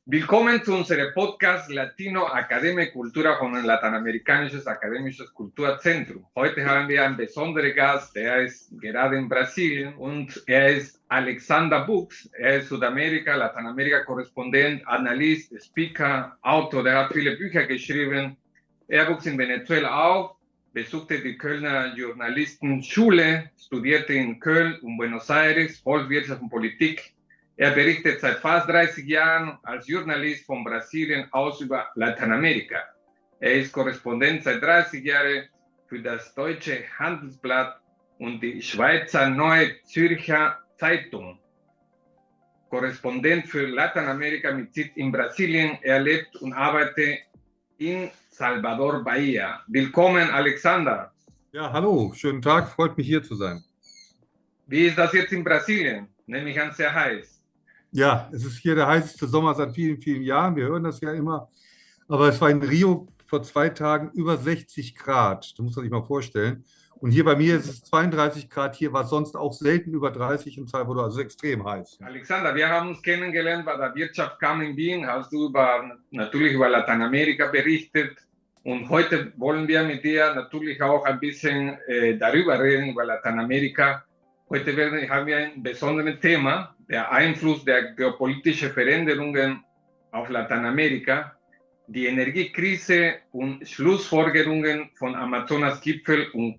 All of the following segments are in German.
Willkommen zu unserem Podcast Latino Academia Cultura von dem Lateinamericanisches Akademisches Kulturzentrum. Heute haben wir einen besonderen Gast, der ist gerade in Brasilien und er ist Alexander Bux. Er ist Südamerika, Lateinamerika-Korrespondent, Analyst, Speaker, Autor, der hat viele Bücher geschrieben. Er wuchs in Venezuela auf, besuchte die Kölner Journalistenschule, studierte in Köln und Buenos Aires Volkswirtschaft und Politik. Er berichtet seit fast 30 Jahren als Journalist von Brasilien aus über Lateinamerika. Er ist Korrespondent seit 30 Jahren für das Deutsche Handelsblatt und die Schweizer Neue Zürcher Zeitung. Korrespondent für Lateinamerika mit Sitz in Brasilien. Er lebt und arbeitet in Salvador Bahia. Willkommen, Alexander. Ja, hallo, schönen Tag, freut mich hier zu sein. Wie ist das jetzt in Brasilien? Nehme ich an, sehr heiß. Ja, es ist hier der heißeste Sommer seit vielen, vielen Jahren. Wir hören das ja immer. Aber es war in Rio vor 2 Tagen über 60 Grad. Das muss man sich mal vorstellen. Und hier bei mir ist es 32 Grad. Hier war es sonst auch selten über 30 in Salvador, also extrem heiß. Alexander, wir haben uns kennengelernt bei der Wirtschaftskammer in Wien. Hast du natürlich über Lateinamerika berichtet. Und heute wollen wir mit dir natürlich auch ein bisschen darüber reden, über Lateinamerika. Heute haben wir ein besonderes Thema, der Einfluss der geopolitischen Veränderungen auf Lateinamerika, die Energiekrise und Schlussfolgerungen von Amazonas-Gipfel und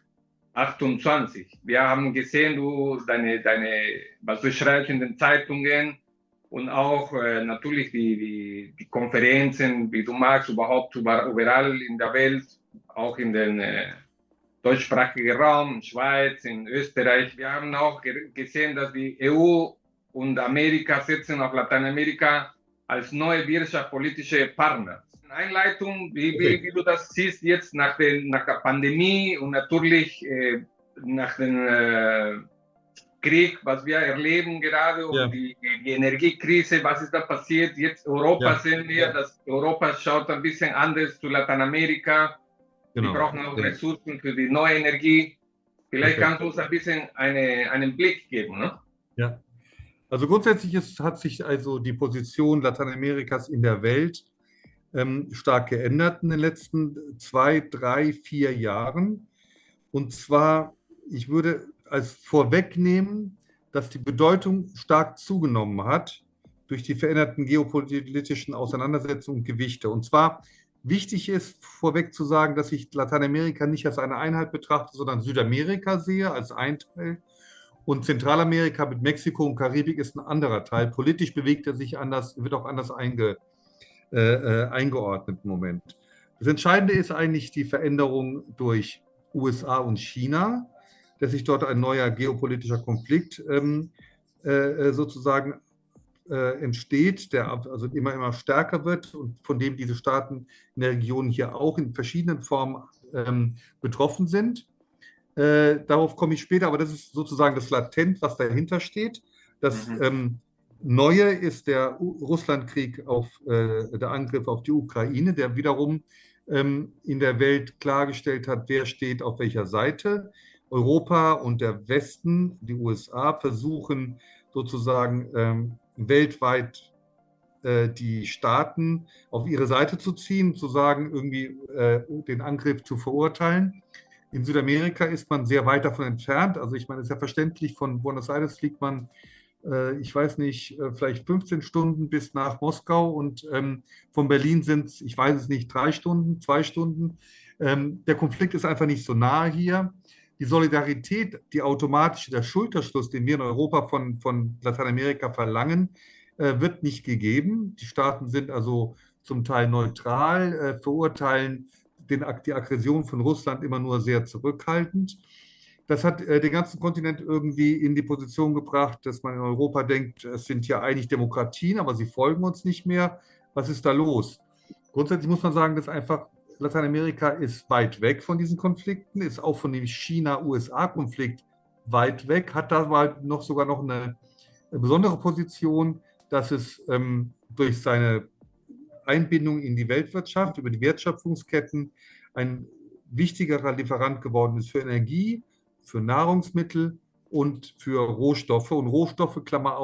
COP28. Wir haben gesehen, was du schreibst in den Zeitungen und auch natürlich die Konferenzen, wie du magst, überhaupt überall in der Welt, auch in den deutschsprachigen Raum, in Schweiz, in Österreich. Wir haben auch gesehen, dass die EU und Amerika setzen auf Lateinamerika als neue wirtschaftspolitische Partner. Einleitung, wie du das siehst jetzt nach der Pandemie und natürlich nach dem Krieg, was wir erleben gerade, und die Energiekrise, was ist da passiert? Jetzt Europa sehen wir, dass Europa schaut ein bisschen anders zu Lateinamerika. Genau. Wir brauchen auch Ressourcen für die neue Energie. Vielleicht kannst du uns ein bisschen einen Blick geben, ne? Ja, also grundsätzlich hat sich also die Position Lateinamerikas in der Welt stark geändert in den letzten 2, 3, 4 Jahren. Und zwar, ich würde als vorwegnehmen, dass die Bedeutung stark zugenommen hat durch die veränderten geopolitischen Auseinandersetzungen und Gewichte. Und zwar wichtig ist vorweg zu sagen, dass ich Lateinamerika nicht als eine Einheit betrachte, sondern Südamerika sehe als ein Teil. Und Zentralamerika mit Mexiko und Karibik ist ein anderer Teil. Politisch bewegt er sich anders, wird auch anders eingeordnet im Moment. Das Entscheidende ist eigentlich die Veränderung durch USA und China, dass sich dort ein neuer geopolitischer Konflikt sozusagen entsteht, der also immer stärker wird und von dem diese Staaten in der Region hier auch in verschiedenen Formen betroffen sind. Darauf komme ich später, aber das ist sozusagen das Latent, was dahinter steht. Das Neue ist der Russlandkrieg der Angriff auf die Ukraine, der wiederum in der Welt klargestellt hat, wer steht auf welcher Seite. Europa und der Westen, die USA, versuchen sozusagen weltweit die Staaten auf ihre Seite zu ziehen, zu sagen, irgendwie den Angriff zu verurteilen. In Südamerika ist man sehr weit davon entfernt. Also ich meine, es ist ja verständlich, von Buenos Aires fliegt man, ich weiß nicht, vielleicht 15 Stunden bis nach Moskau und von Berlin sind es, ich weiß es nicht, 3 Stunden, 2 Stunden. Der Konflikt ist einfach nicht so nahe hier. Die Solidarität, die automatische, der Schulterschluss, den wir in Europa von Lateinamerika verlangen, wird nicht gegeben. Die Staaten sind also zum Teil neutral, verurteilen die Aggression von Russland immer nur sehr zurückhaltend. Das hat den ganzen Kontinent irgendwie in die Position gebracht, dass man in Europa denkt, es sind ja eigentlich Demokratien, aber sie folgen uns nicht mehr. Was ist da los? Grundsätzlich muss man sagen, dass einfach Lateinamerika ist weit weg von diesen Konflikten, ist auch von dem China-USA-Konflikt weit weg, hat da sogar noch eine besondere Position, dass es durch seine Einbindung in die Weltwirtschaft, über die Wertschöpfungsketten ein wichtigerer Lieferant geworden ist für Energie, für Nahrungsmittel und für Rohstoffe. Und Rohstoffe, Klammer auf,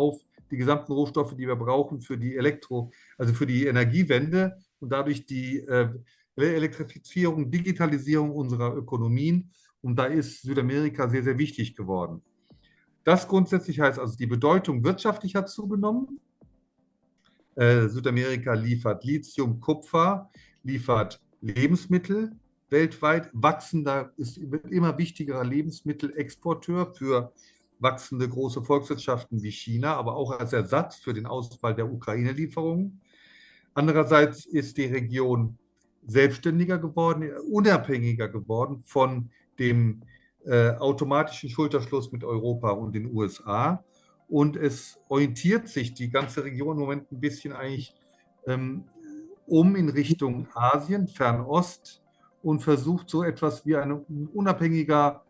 die gesamten Rohstoffe, die wir brauchen für die also für die Energiewende und dadurch die Elektrifizierung, Digitalisierung unserer Ökonomien. Und da ist Südamerika sehr, sehr wichtig geworden. Das grundsätzlich heißt also, die Bedeutung wirtschaftlich hat zugenommen. Südamerika liefert Lithium, Kupfer, liefert Lebensmittel weltweit, wird immer wichtigerer Lebensmittelexporteur für wachsende große Volkswirtschaften wie China, aber auch als Ersatz für den Ausfall der Ukraine-Lieferungen. Andererseits ist die Region selbstständiger geworden, unabhängiger geworden von dem automatischen Schulterschluss mit Europa und den USA. Und es orientiert sich die ganze Region im Moment ein bisschen eigentlich in Richtung Asien, Fernost und versucht so etwas wie eine unabhängige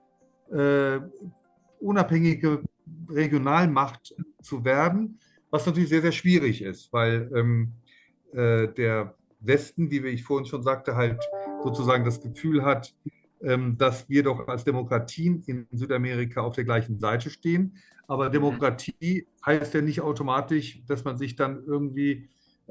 Regionalmacht zu werden, was natürlich sehr, sehr schwierig ist, weil der Westen, wie ich vorhin schon sagte, halt sozusagen das Gefühl hat, dass wir doch als Demokratien in Südamerika auf der gleichen Seite stehen. Aber Demokratie heißt ja nicht automatisch, dass man sich dann irgendwie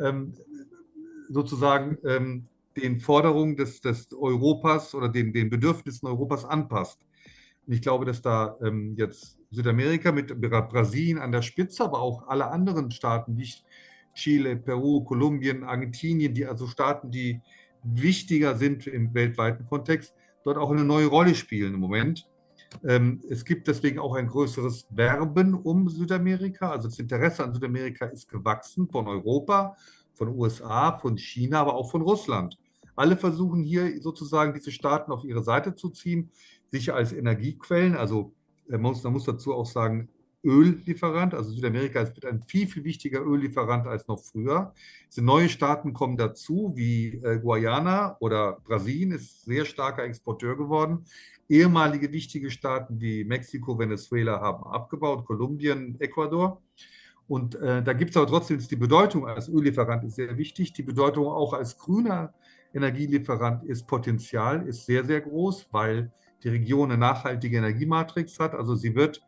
sozusagen den Forderungen des Europas oder den Bedürfnissen Europas anpasst. Und ich glaube, dass da jetzt Südamerika mit Brasilien an der Spitze, aber auch alle anderen Staaten wie Chile, Peru, Kolumbien, Argentinien, also Staaten, die wichtiger sind im weltweiten Kontext, dort auch eine neue Rolle spielen im Moment. Es gibt deswegen auch ein größeres Werben um Südamerika. Also das Interesse an Südamerika ist gewachsen von Europa, von USA, von China, aber auch von Russland. Alle versuchen hier sozusagen diese Staaten auf ihre Seite zu ziehen, sicher als Energiequellen. Also man muss dazu auch sagen, Öllieferant. Also Südamerika wird ein viel, viel wichtiger Öllieferant als noch früher. Neue Staaten kommen dazu, wie Guyana oder Brasilien ist sehr starker Exporteur geworden. Ehemalige wichtige Staaten wie Mexiko, Venezuela haben abgebaut, Kolumbien, Ecuador. Und da gibt es aber trotzdem die Bedeutung als Öllieferant ist sehr wichtig. Die Bedeutung auch als grüner Energielieferant ist Potenzial, ist sehr, sehr groß, weil die Region eine nachhaltige Energiematrix hat. Also sie wird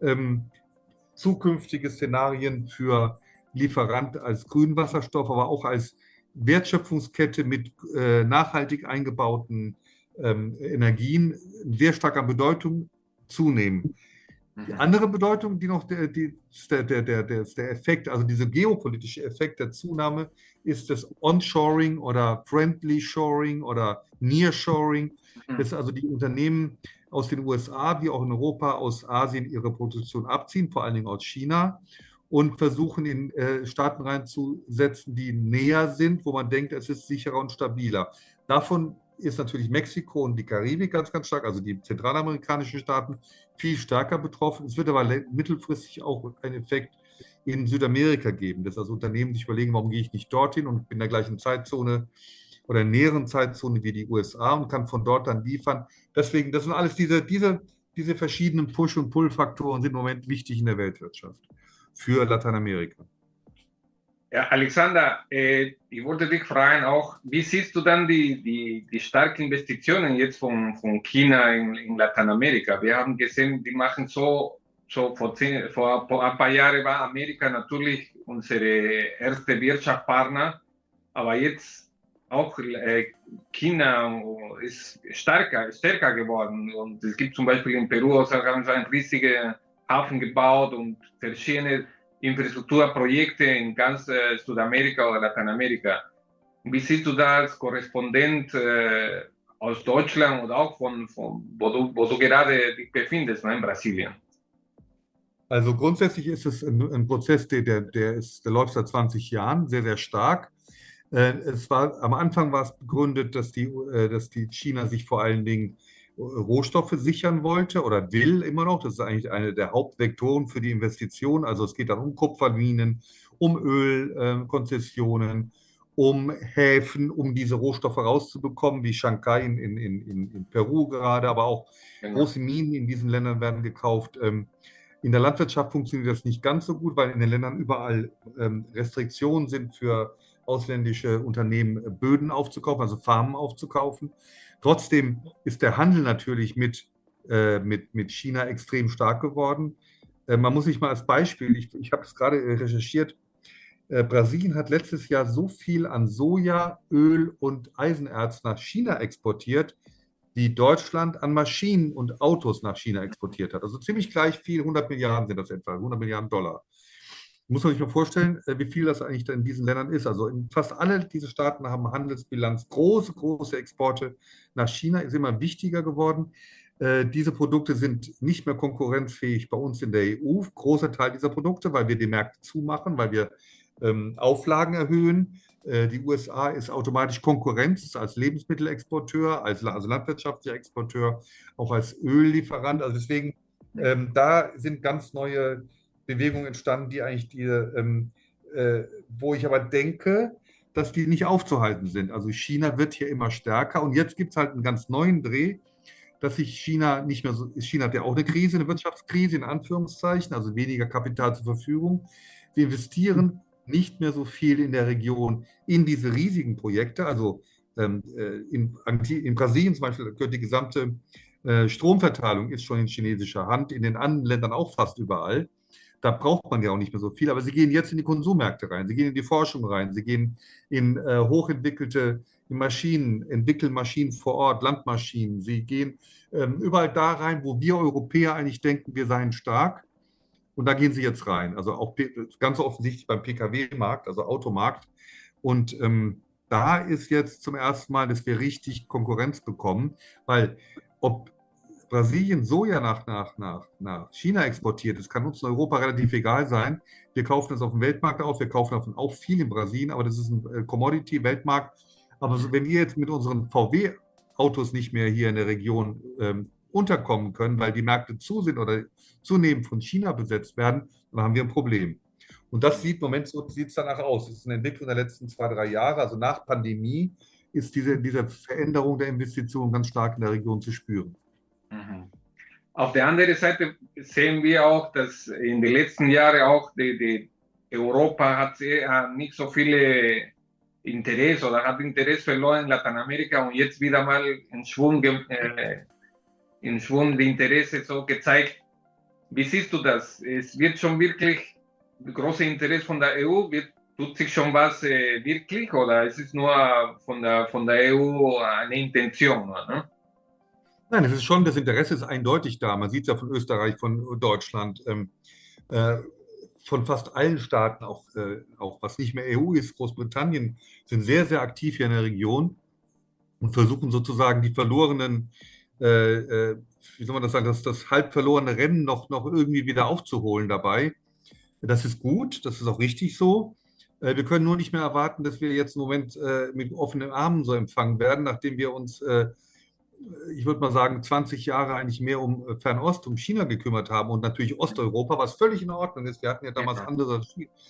zukünftige Szenarien für Lieferant als Grünwasserstoff, aber auch als Wertschöpfungskette mit nachhaltig eingebauten Energien sehr stark an Bedeutung zunehmen. Die andere Bedeutung, die noch der Effekt, also dieser geopolitische Effekt der Zunahme, ist das Onshoring oder Friendly Shoring oder Nearshoring, dass also die Unternehmen aus den USA wie auch in Europa aus Asien ihre Produktion abziehen, vor allen Dingen aus China, und versuchen in Staaten reinzusetzen, die näher sind, wo man denkt, es ist sicherer und stabiler. Davon ist natürlich Mexiko und die Karibik ganz, ganz stark, also die zentralamerikanischen Staaten, viel stärker betroffen. Es wird aber mittelfristig auch einen Effekt in Südamerika geben, dass also Unternehmen sich überlegen, warum gehe ich nicht dorthin und bin in der gleichen Zeitzone oder in näheren Zeitzone wie die USA und kann von dort dann liefern. Deswegen, das sind alles diese verschiedenen Push- und Pull-Faktoren sind im Moment wichtig in der Weltwirtschaft für Lateinamerika. Ja, Alexander, ich wollte dich fragen auch, wie siehst du dann die starken Investitionen jetzt von China in Lateinamerika? Wir haben gesehen, die machen vor ein paar Jahren war Amerika natürlich unsere erste Wirtschaftspartner, aber jetzt auch China ist stärker geworden. Und es gibt zum Beispiel in Peru haben sie einen riesigen Hafen gebaut und verschiedene Infrastrukturprojekte in ganz Südamerika oder Lateinamerika. Wie siehst du da als Korrespondent aus Deutschland oder auch wo du gerade dich befindest, ne, in Brasilien? Also grundsätzlich ist es ein Prozess, der läuft seit 20 Jahren, sehr, sehr stark. Am Anfang war es begründet, dass die China sich vor allen Dingen Rohstoffe sichern wollte oder will immer noch. Das ist eigentlich eine der Hauptvektoren für die Investition. Also es geht dann um Kupferminen, um Ölkonzessionen, um Häfen, um diese Rohstoffe rauszubekommen, wie Shanghai in Peru gerade, aber auch große Minen in diesen Ländern werden gekauft. In der Landwirtschaft funktioniert das nicht ganz so gut, weil in den Ländern überall Restriktionen sind für ausländische Unternehmen, Böden aufzukaufen, also Farmen aufzukaufen. Trotzdem ist der Handel natürlich mit China extrem stark geworden. Man muss sich mal als Beispiel, ich habe es gerade recherchiert, Brasilien hat letztes Jahr so viel an Soja, Öl und Eisenerz nach China exportiert, wie Deutschland an Maschinen und Autos nach China exportiert hat. Also ziemlich gleich viel, 100 Milliarden sind das etwa, 100 Milliarden Dollar. Muss man sich mal vorstellen, wie viel das eigentlich in diesen Ländern ist. Also fast alle diese Staaten haben Handelsbilanz, große, große Exporte nach China, ist immer wichtiger geworden. Diese Produkte sind nicht mehr konkurrenzfähig bei uns in der EU, großer Teil dieser Produkte, weil wir die Märkte zumachen, weil wir Auflagen erhöhen. Die USA ist automatisch Konkurrenz als Lebensmittelexporteur, also landwirtschaftlicher Exporteur, auch als Öllieferant. Also deswegen, da sind ganz neue Bewegungen entstanden, die eigentlich wo ich aber denke, dass die nicht aufzuhalten sind. Also China wird hier immer stärker und jetzt gibt es halt einen ganz neuen Dreh, dass sich China nicht mehr so, China hat ja auch eine Krise, eine Wirtschaftskrise in Anführungszeichen, also weniger Kapital zur Verfügung. Sie investieren nicht mehr so viel in der Region in diese riesigen Projekte. Also in Brasilien zum Beispiel gehört die gesamte Stromverteilung ist schon in chinesischer Hand, in den anderen Ländern auch fast überall. Da braucht man ja auch nicht mehr so viel, aber sie gehen jetzt in die Konsummärkte rein, sie gehen in die Forschung rein, sie gehen in hochentwickelte Maschinen, entwickeln Maschinen vor Ort, Landmaschinen, sie gehen überall da rein, wo wir Europäer eigentlich denken, wir seien stark. Und da gehen sie jetzt rein. Also auch ganz offensichtlich beim Pkw-Markt, also Automarkt. Und da ist jetzt zum ersten Mal, dass wir richtig Konkurrenz bekommen, weil ob Brasilien Soja nach China exportiert, das kann uns in Europa relativ egal sein. Wir kaufen das auf dem Weltmarkt auf, wir kaufen davon auch viel in Brasilien, aber das ist ein Commodity-Weltmarkt. Aber so, wenn wir jetzt mit unseren VW-Autos nicht mehr hier in der Region unterkommen können, weil die Märkte zu sind oder zunehmend von China besetzt werden, dann haben wir ein Problem. Und das sieht im Moment so sieht es danach aus. Es ist eine Entwicklung der letzten 2, 3 Jahre. Also nach Pandemie ist diese Veränderung der Investitionen ganz stark in der Region zu spüren. Mhm. Auf der anderen Seite sehen wir auch, dass in den letzten Jahren auch die Europa hat nicht so viele Interesse oder hat Interesse verloren in Lateinamerika und jetzt wieder mal in Schwung die Interesse so gezeigt. Wie siehst du das? Es wird schon wirklich große Interesse von der EU, tut sich schon was wirklich oder ist es nur von der EU eine Intention? Ne? Nein, es ist schon, das Interesse ist eindeutig da. Man sieht es ja von Österreich, von Deutschland, von fast allen Staaten, auch was nicht mehr EU ist, Großbritannien, sind sehr, sehr aktiv hier in der Region und versuchen sozusagen die verlorenen, wie soll man das sagen, das halb verlorene Rennen noch irgendwie wieder aufzuholen dabei. Das ist gut, das ist auch richtig so. Wir können nur nicht mehr erwarten, dass wir jetzt im Moment mit offenen Armen so empfangen werden, nachdem wir uns, ich würde mal sagen, 20 Jahre eigentlich mehr um Fernost, um China gekümmert haben und natürlich Osteuropa, was völlig in Ordnung ist. Wir hatten ja damals andere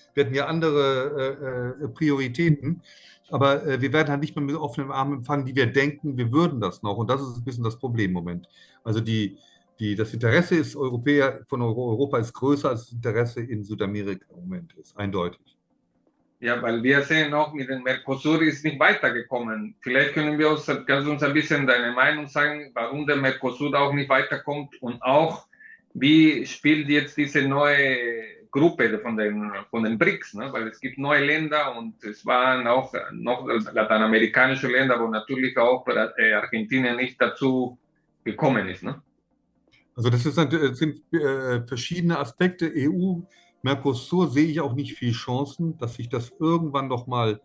Prioritäten. Aber wir werden halt nicht mehr mit offenen Armen empfangen, die wir denken, wir würden das noch. Und das ist ein bisschen das Problem im Moment. Also das Interesse von Europa ist größer als das Interesse in Südamerika im Moment ist, eindeutig. Ja, weil wir sehen auch, mit dem Mercosur ist nicht weitergekommen. Vielleicht kannst du uns ein bisschen deine Meinung sagen, warum der Mercosur auch nicht weiterkommt und auch, wie spielt jetzt diese neue Gruppe von den BRICS, ne? Weil es gibt neue Länder und es waren auch noch lateinamerikanische Länder, wo natürlich auch Argentinien nicht dazu gekommen ist. Ne? Also das sind verschiedene Aspekte. EU, Mercosur sehe ich auch nicht viel Chancen, dass sich das irgendwann noch mal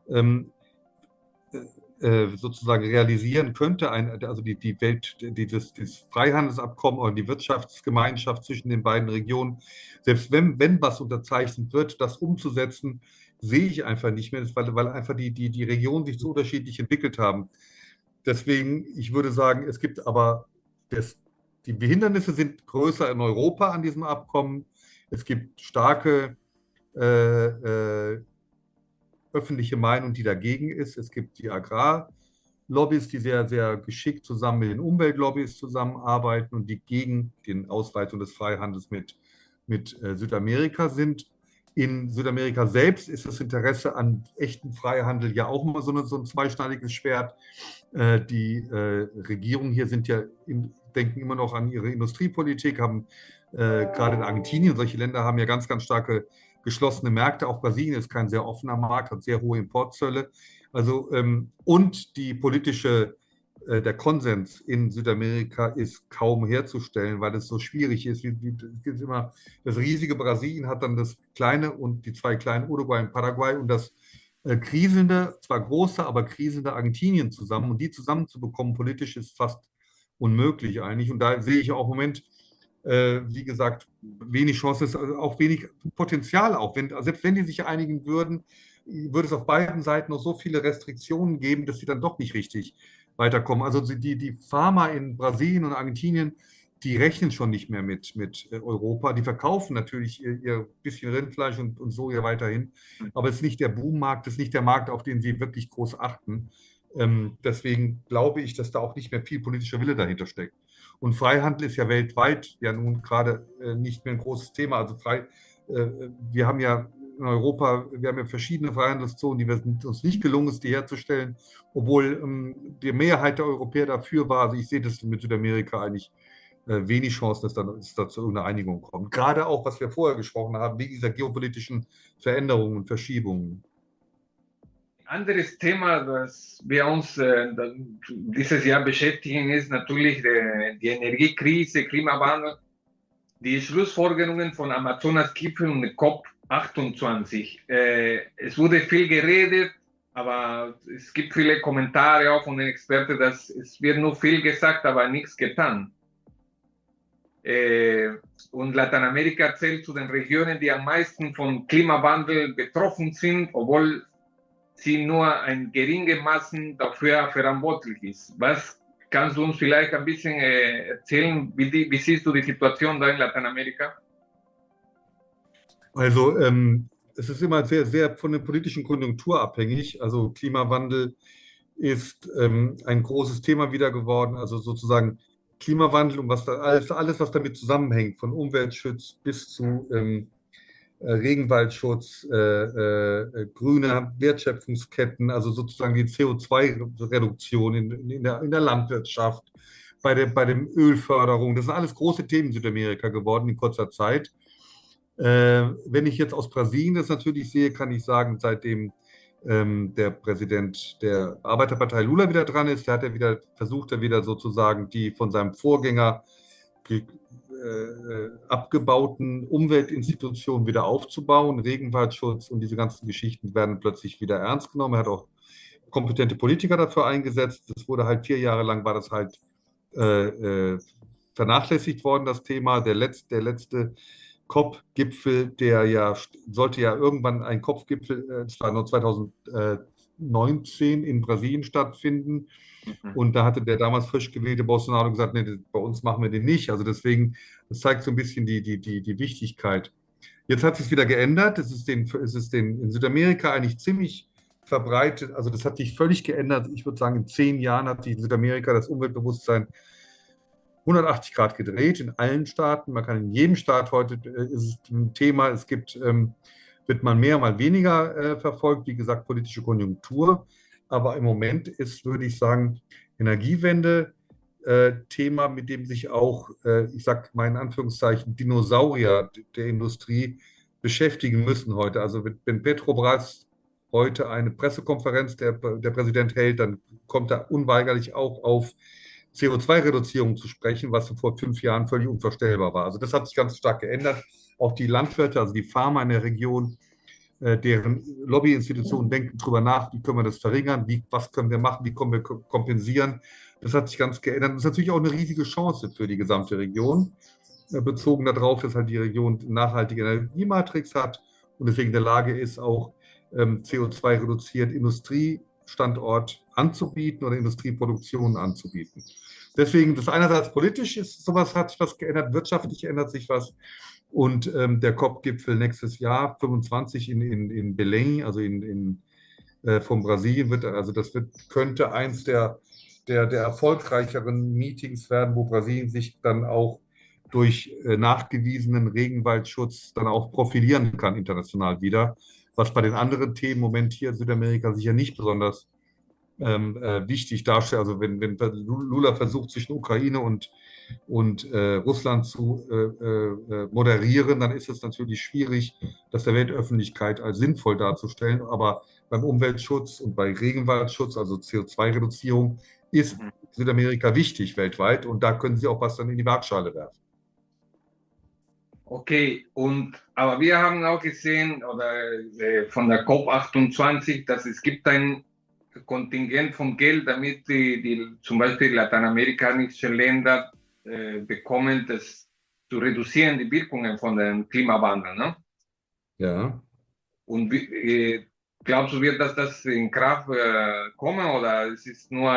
sozusagen realisieren könnte. Also die Welt, dieses Freihandelsabkommen oder die Wirtschaftsgemeinschaft zwischen den beiden Regionen, selbst wenn was unterzeichnet wird, das umzusetzen, sehe ich einfach nicht mehr, weil einfach die Regionen sich so unterschiedlich entwickelt haben. Deswegen, ich würde sagen, es gibt aber die Hindernisse sind größer in Europa an diesem Abkommen. Es gibt starke öffentliche Meinung, die dagegen ist. Es gibt die Agrarlobbys, die sehr, sehr geschickt zusammen mit den Umweltlobbys zusammenarbeiten und die gegen die Ausweitung des Freihandels mit Südamerika sind. In Südamerika selbst ist das Interesse an echten Freihandel ja auch immer so ein zweischneidiges Schwert. Die Regierungen hier denken immer noch an ihre Industriepolitik, haben gerade in Argentinien. Solche Länder haben ja ganz, ganz starke geschlossene Märkte. Auch Brasilien ist kein sehr offener Markt, hat sehr hohe Importzölle. Also, und der Konsens in Südamerika ist kaum herzustellen, weil es so schwierig ist. Es gibt immer, das riesige Brasilien hat dann das kleine und die zwei kleinen Uruguay und Paraguay und das kriselnde, zwar große, aber kriselnde Argentinien zusammen. Und die zusammenzubekommen politisch ist fast unmöglich eigentlich. Und da sehe ich auch im Moment, wie gesagt, wenig Chance, also auch wenig Potenzial auch. Selbst wenn die sich einigen würden, würde es auf beiden Seiten noch so viele Restriktionen geben, dass sie dann doch nicht richtig weiterkommen. Also die Farmer in Brasilien und Argentinien, die rechnen schon nicht mehr mit Europa. Die verkaufen natürlich ihr bisschen Rindfleisch und Soja weiterhin, aber es ist nicht der Boommarkt, es ist nicht der Markt, auf den sie wirklich groß achten. Deswegen glaube ich, dass da auch nicht mehr viel politischer Wille dahinter steckt. Und Freihandel ist ja weltweit ja nun gerade nicht mehr ein großes Thema. Also wir haben ja in Europa, wir haben ja verschiedene Freihandelszonen, die uns nicht gelungen ist, die herzustellen, obwohl die Mehrheit der Europäer dafür war. Also ich sehe das mit Südamerika eigentlich wenig Chancen, dass es da zu irgendeiner Einigung kommt. Gerade auch, was wir vorher gesprochen haben, wegen dieser geopolitischen Veränderungen und Verschiebungen. Anderes Thema, das wir uns dieses Jahr beschäftigen, ist natürlich die Energiekrise, Klimawandel, die Schlussfolgerungen von Amazonas-Gipfel und COP28. Es wurde viel geredet, aber es gibt viele Kommentare auch von den Experten, dass es wird nur viel gesagt, aber nichts getan. Und Lateinamerika zählt zu den Regionen, die am meisten vom Klimawandel betroffen sind, obwohl sie nur ein geringes Maßen dafür verantwortlich ist. Was kannst du uns vielleicht ein bisschen erzählen? Wie siehst du die Situation da in Lateinamerika? Also es ist immer sehr, sehr von der politischen Konjunktur abhängig. Also Klimawandel ist ein großes Thema wieder geworden. Also sozusagen Klimawandel und alles, was damit zusammenhängt, von Umweltschutz bis zu Regenwaldschutz, grüne Wertschöpfungsketten, also sozusagen die CO2-Reduktion in der Landwirtschaft, bei dem Ölförderung. Das sind alles große Themen in Südamerika geworden in kurzer Zeit. Wenn ich jetzt aus Brasilien das natürlich sehe, kann ich sagen, seitdem der Präsident der Arbeiterpartei Lula wieder dran ist, versucht er wieder sozusagen die von seinem Vorgänger abgebauten Umweltinstitutionen wieder aufzubauen. Regenwaldschutz und diese ganzen Geschichten werden plötzlich wieder ernst genommen. Er hat auch kompetente Politiker dafür eingesetzt. Das wurde halt 4 Jahre lang, war das halt vernachlässigt worden, das Thema. Der letzte COP-Gipfel, sollte ja irgendwann ein COP-Gipfel, das war nur 2019 in Brasilien stattfinden. Und da hatte der damals frisch gewählte Bolsonaro gesagt, nee, bei uns machen wir den nicht. Also deswegen, das zeigt so ein bisschen die Wichtigkeit. Jetzt hat sich wieder geändert. Es ist in Südamerika eigentlich ziemlich verbreitet. Also das hat sich völlig geändert. Ich würde sagen, in 10 Jahren hat sich in Südamerika das Umweltbewusstsein 180 Grad gedreht in allen Staaten. Man kann in jedem Staat heute, ist es ein Thema, wird mal mehr, mal weniger verfolgt, wie gesagt, politische Konjunktur. Aber im Moment ist, würde ich sagen, Energiewende Thema, mit dem sich auch, ich sage mal in Anführungszeichen, Dinosaurier der Industrie beschäftigen müssen heute. Also wenn Petrobras heute eine Pressekonferenz der Präsident hält, dann kommt er unweigerlich auch auf CO2-Reduzierung zu sprechen, was vor 5 Jahren völlig unvorstellbar war. Also das hat sich ganz stark geändert. Auch die Landwirte, also die Farmer in der Region, deren Lobbyinstitutionen denken darüber nach, wie können wir das verringern, was können wir machen, wie können wir kompensieren. Das hat sich ganz geändert. Das ist natürlich auch eine riesige Chance für die gesamte Region, bezogen darauf, dass halt die Region eine nachhaltige Energiematrix hat und deswegen in der Lage ist, auch CO2-reduziert Industriestandort anzubieten oder Industrieproduktion anzubieten. Deswegen, das einerseits politisch ist, sowas hat sich was geändert, wirtschaftlich ändert sich was. Und der COP-Gipfel nächstes Jahr, 25 in Belém, also von Brasilien, könnte eins der erfolgreicheren Meetings werden, wo Brasilien sich dann auch durch nachgewiesenen Regenwaldschutz dann auch profilieren kann international wieder, was bei den anderen Themen im Moment hier in Südamerika sicher nicht besonders wichtig darstellt. Also wenn Lula versucht, zwischen Ukraine und und Russland zu moderieren, dann ist es natürlich schwierig, das der Weltöffentlichkeit als sinnvoll darzustellen. Aber beim Umweltschutz und bei Regenwaldschutz, also CO2-Reduzierung, ist Südamerika wichtig weltweit und da können Sie auch was dann in die Waagschale werfen. Okay, aber wir haben auch gesehen, oder von der COP28, dass es gibt ein Kontingent von Geld, damit zum Beispiel lateinamerikanische Länder bekommen, das zu reduzieren, die Wirkungen von dem Klimawandel. Ne? Ja. Und glaubst du, wird das in Kraft kommen oder es ist nur,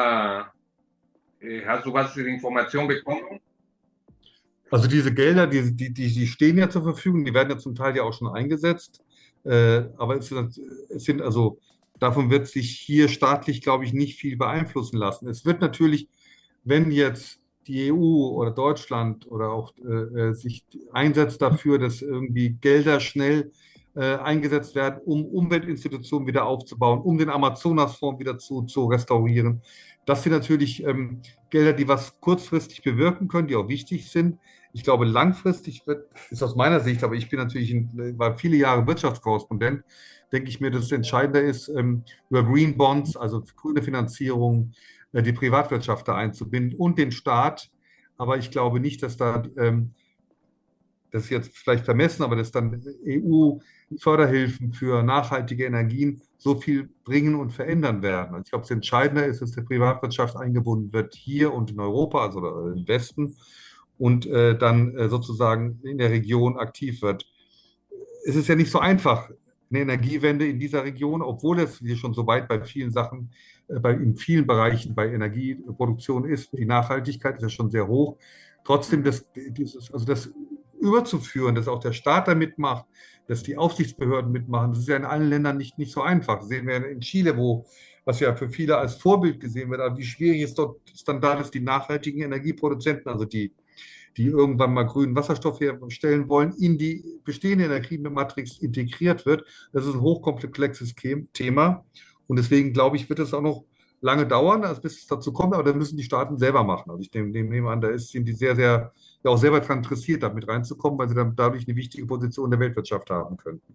hast du was für Information bekommen? Also diese Gelder, die stehen ja zur Verfügung, die werden ja zum Teil ja auch schon eingesetzt. Aber es sind also, davon wird sich hier staatlich, glaube ich, nicht viel beeinflussen lassen. Es wird natürlich, wenn jetzt die EU oder Deutschland oder auch sich einsetzt dafür, dass irgendwie Gelder schnell eingesetzt werden, um Umweltinstitutionen wieder aufzubauen, um den Amazonasfonds wieder zu restaurieren. Das sind natürlich Gelder, die was kurzfristig bewirken können, die auch wichtig sind. Ich glaube, langfristig ist aus meiner Sicht, aber ich bin natürlich war viele Jahre Wirtschaftskorrespondent, denke ich mir, dass es entscheidender ist, über Green Bonds, also grüne Finanzierung, die Privatwirtschaft da einzubinden und den Staat. Aber ich glaube nicht, dass das ist jetzt vielleicht vermessen, aber dass dann EU-Förderhilfen für nachhaltige Energien so viel bringen und verändern werden. Also ich glaube, das Entscheidende ist, dass die Privatwirtschaft eingebunden wird hier und in Europa, also im Westen, und dann sozusagen in der Region aktiv wird. Es ist ja nicht so einfach, eine Energiewende in dieser Region, obwohl es hier schon so weit bei vielen Sachen, in vielen Bereichen bei Energieproduktion ist. Die Nachhaltigkeit ist ja schon sehr hoch. Trotzdem, das überzuführen, dass auch der Staat da mitmacht, dass die Aufsichtsbehörden mitmachen, das ist ja in allen Ländern nicht so einfach. Das sehen wir in Chile, was ja für viele als Vorbild gesehen wird, aber wie schwierig es dort ist dann da, dass die nachhaltigen Energieproduzenten, also die irgendwann mal grünen Wasserstoff herstellen wollen, in die bestehende Energiematrix integriert wird. Das ist ein hochkomplexes Thema. Und deswegen glaube ich, wird es auch noch lange dauern, bis es dazu kommt, aber dann müssen die Staaten selber machen. Also ich nehme an, sind die sehr, sehr, ja auch selber daran interessiert, damit reinzukommen, weil sie dann dadurch eine wichtige Position in der Weltwirtschaft haben könnten.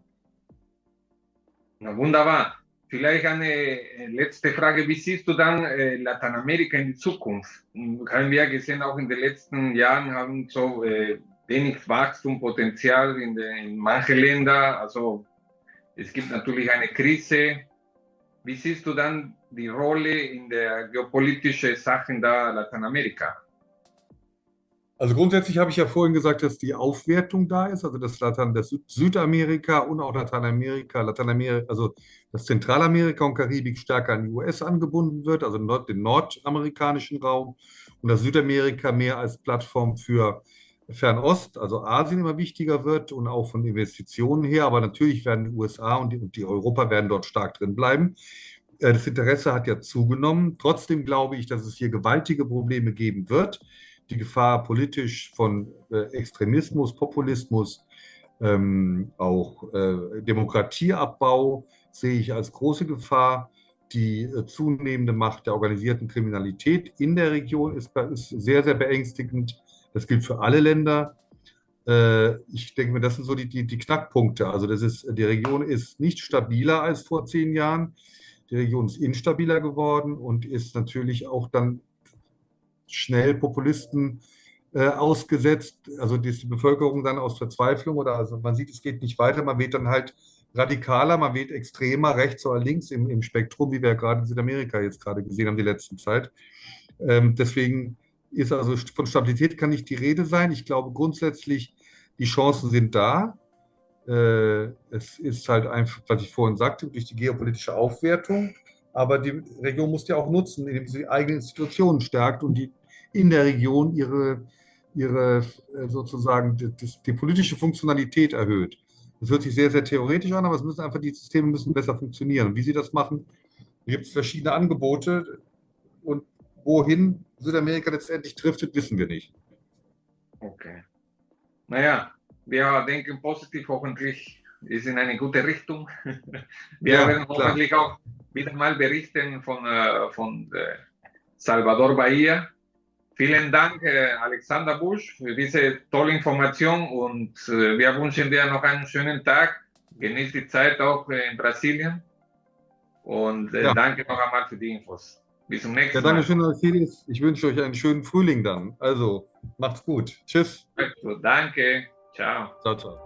Na, wunderbar. Vielleicht eine letzte Frage. Wie siehst du dann Lateinamerika in die Zukunft? Haben wir gesehen, auch in den letzten Jahren haben so wenig Wachstumspotenzial in manchen Ländern. Also es gibt natürlich eine Krise. Wie siehst du dann die Rolle in der geopolitischen Sachen da Lateinamerika? Also grundsätzlich habe ich ja vorhin gesagt, dass die Aufwertung da ist, also dass Südamerika und auch Lateinamerika, also dass Zentralamerika und Karibik stärker an die US angebunden wird, also den nordamerikanischen Raum, und dass Südamerika mehr als Plattform für Fernost, also Asien, immer wichtiger wird und auch von Investitionen her. Aber natürlich werden die USA und die Europa werden dort stark drin bleiben. Das Interesse hat ja zugenommen. Trotzdem glaube ich, dass es hier gewaltige Probleme geben wird. Die Gefahr politisch von Extremismus, Populismus, auch Demokratieabbau sehe ich als große Gefahr. Die zunehmende Macht der organisierten Kriminalität in der Region ist sehr, sehr beängstigend. Das gilt für alle Länder. Ich denke mir, das sind so die Knackpunkte. Also die Region ist nicht stabiler als vor 10 Jahren. Die Region ist instabiler geworden und ist natürlich auch dann schnell Populisten ausgesetzt, also die Bevölkerung dann aus Verzweiflung oder also man sieht, es geht nicht weiter, man wird dann halt radikaler, man wird extremer, rechts oder links im Spektrum, wie wir ja gerade in Südamerika jetzt gerade gesehen haben, die letzte Zeit. Deswegen ist also von Stabilität kann nicht die Rede sein. Ich glaube grundsätzlich, die Chancen sind da. Es ist halt einfach, was ich vorhin sagte, durch die geopolitische Aufwertung. Aber die Region muss ja auch nutzen, indem sie eigene Institutionen stärkt und die in der Region ihre sozusagen die politische Funktionalität erhöht. Das hört sich sehr, sehr theoretisch an, aber die Systeme müssen besser funktionieren. Und wie sie das machen, gibt es verschiedene Angebote. Und wohin Südamerika letztendlich driftet, wissen wir nicht. Okay. Naja, wir denken positiv, hoffentlich ist in eine gute Richtung. Wir werden hoffentlich auch wieder mal berichten von Salvador Bahia. Vielen Dank, Alexander Busch, für diese tolle Information und wir wünschen dir noch einen schönen Tag. Genieß die Zeit auch in Brasilien und Ja, danke noch einmal für die Infos. Bis zum ja, nächsten danke Mal. schön, Alcides. Ich wünsche euch einen schönen Frühling dann. Also, macht's gut. Tschüss. Also, danke. Ciao. Ciao, ciao.